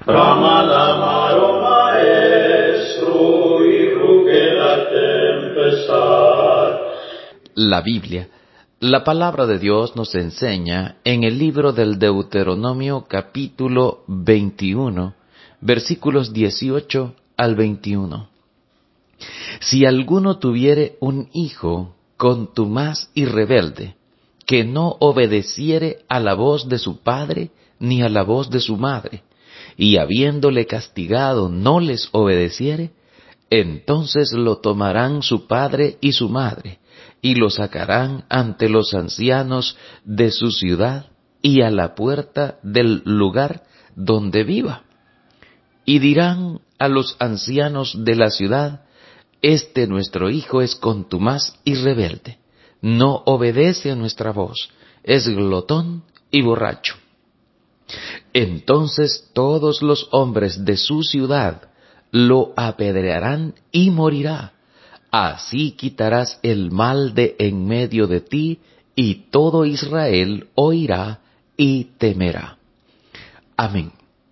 Brama l'amaro maestro y ruge la tempestad. La Biblia, la palabra de Dios nos enseña en el libro del Deuteronomio capítulo 21, versículos 18 al 21. Si alguno tuviere un hijo contumaz y rebelde, que no obedeciere a la voz de su padre ni a la voz de su madre, y habiéndole castigado no les obedeciere, entonces lo tomarán su padre y su madre, y lo sacarán ante los ancianos de su ciudad y a la puerta del lugar donde viva. Y dirán a los ancianos de la ciudad: Este nuestro hijo es contumaz y rebelde, no obedece a nuestra voz, es glotón y borracho. Entonces todos los hombres de su ciudad lo apedrearán y morirá. Así quitarás el mal de en medio de ti, y todo Israel oirá y temerá. Amén.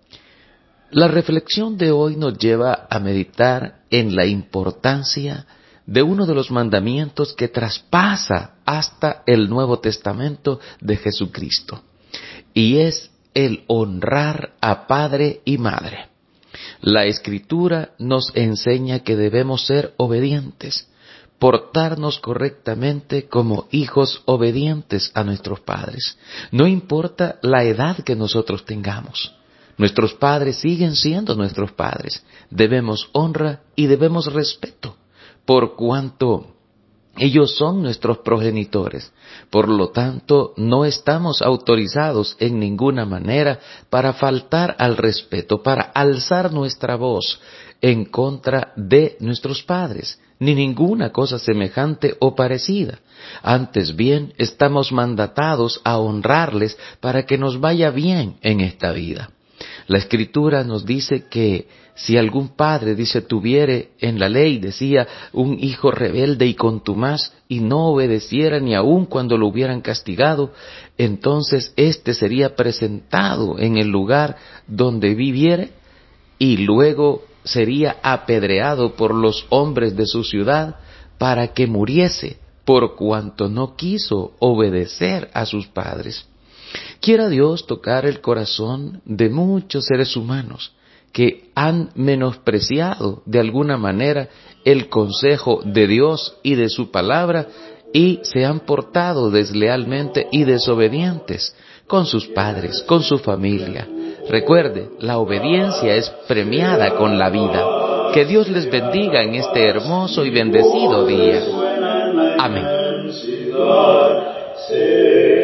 La reflexión de hoy nos lleva a meditar en la importancia de uno de los mandamientos que traspasa hasta el Nuevo Testamento de Jesucristo, y es el honrar a padre y madre. La Escritura nos enseña que debemos ser obedientes, portarnos correctamente como hijos obedientes a nuestros padres. No importa la edad que nosotros tengamos. Nuestros padres siguen siendo nuestros padres. Debemos honra y debemos respeto, por cuanto ellos son nuestros progenitores. Por lo tanto, no estamos autorizados en ninguna manera para faltar al respeto, para alzar nuestra voz en contra de nuestros padres, ni ninguna cosa semejante o parecida. Antes bien, estamos mandatados a honrarles para que nos vaya bien en esta vida. La Escritura nos dice que si algún padre, tuviere en la ley, decía, un hijo rebelde y contumaz, y no obedeciera ni aun cuando lo hubieran castigado, entonces éste sería presentado en el lugar donde viviere, y luego sería apedreado por los hombres de su ciudad para que muriese, por cuanto no quiso obedecer a sus padres. Quiera Dios tocar el corazón de muchos seres humanos que han menospreciado de alguna manera el consejo de Dios y de su palabra y se han portado deslealmente y desobedientes con sus padres, con su familia. Recuerde, la obediencia es premiada con la vida. Que Dios les bendiga en este hermoso y bendecido día. Amén.